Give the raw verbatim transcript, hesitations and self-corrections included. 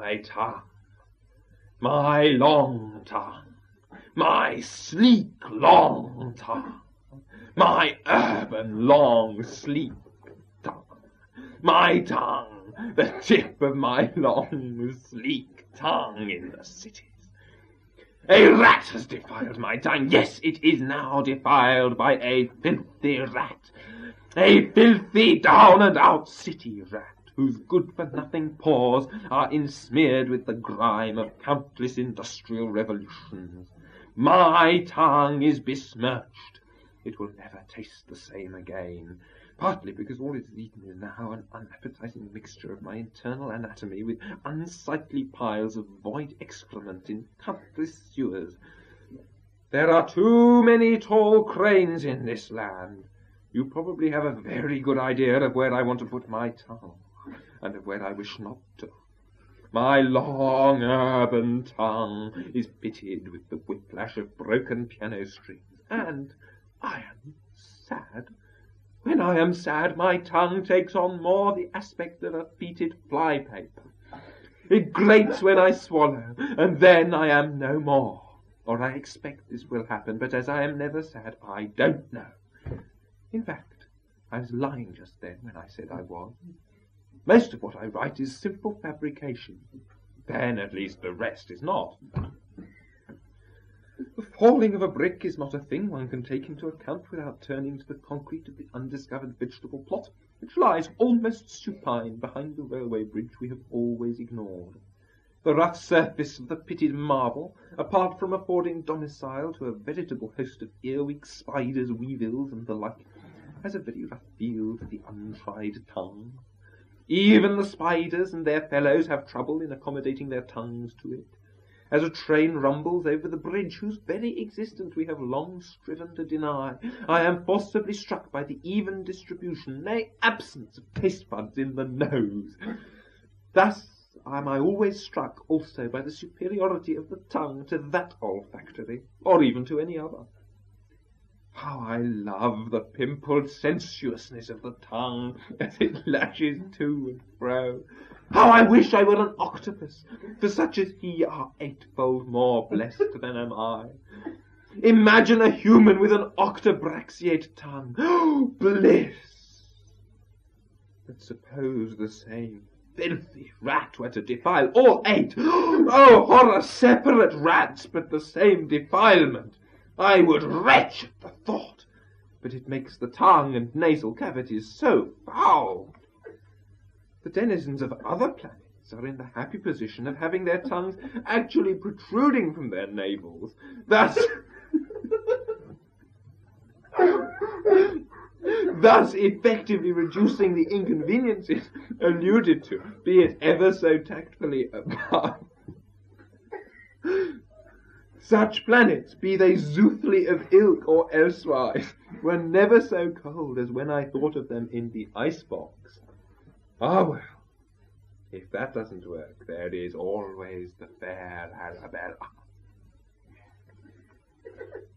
my tongue, my long tongue, my sleek long tongue, my urban long sleek tongue, my tongue, the tip of my long sleek tongue in the cities. A rat has defiled my tongue. Yes, it is now defiled by a filthy rat, a filthy down-and-out city rat, whose good-for-nothing paws are insmeared with the grime of countless industrial revolutions. My tongue is besmirched. It will never taste the same again, partly because all it has eaten is now an unappetizing mixture of my internal anatomy with unsightly piles of void excrement in countless sewers. There are too many tall cranes in this land. You probably have a very good idea of where I want to put my tongue, and of where I wish not to. My long urban tongue is pitted with the whiplash of broken piano strings, and I am sad. When I am sad, my tongue takes on more the aspect of a fetid fly-paper. It grates when I swallow, and then I am no more. Or I expect this will happen, but as I am never sad, I don't know. In fact, I was lying just then when I said I was. Most of what I write is simple fabrication. Then at least the rest is not. The falling of a brick is not a thing one can take into account without turning to the concrete of the undiscovered vegetable plot, which lies almost supine behind the railway bridge we have always ignored. The rough surface of the pitted marble, apart from affording domicile to a veritable host of earwigs, spiders, weevils, and the like, has a very rough feel to the untried tongue. Even the spiders and their fellows have trouble in accommodating their tongues to it. As a train rumbles over the bridge whose very existence we have long striven to deny, I am forcibly struck by the even distribution, nay, absence of taste buds in the nose. Thus am I always struck also by the superiority of the tongue to that olfactory, or even to any other. How I love the pimpled sensuousness of the tongue as it lashes to and fro. How I wish I were an octopus, for such as he are eightfold more blessed than am I. Imagine a human with an octobrachiate tongue. Oh, bliss! But suppose the same filthy rat were to defile all eight. Oh, horror! Separate rats, but the same defilement. I would retch at the thought, but it makes the tongue and nasal cavities so foul. The denizens of other planets are in the happy position of having their tongues actually protruding from their navels, thus thus effectively reducing the inconveniences alluded to, be it ever so tactfully above. Such planets, be they Zoothly of ilk or elsewise, were never so cold as when I thought of them in the icebox. Ah, well, if that doesn't work, there is always the fair Arabella.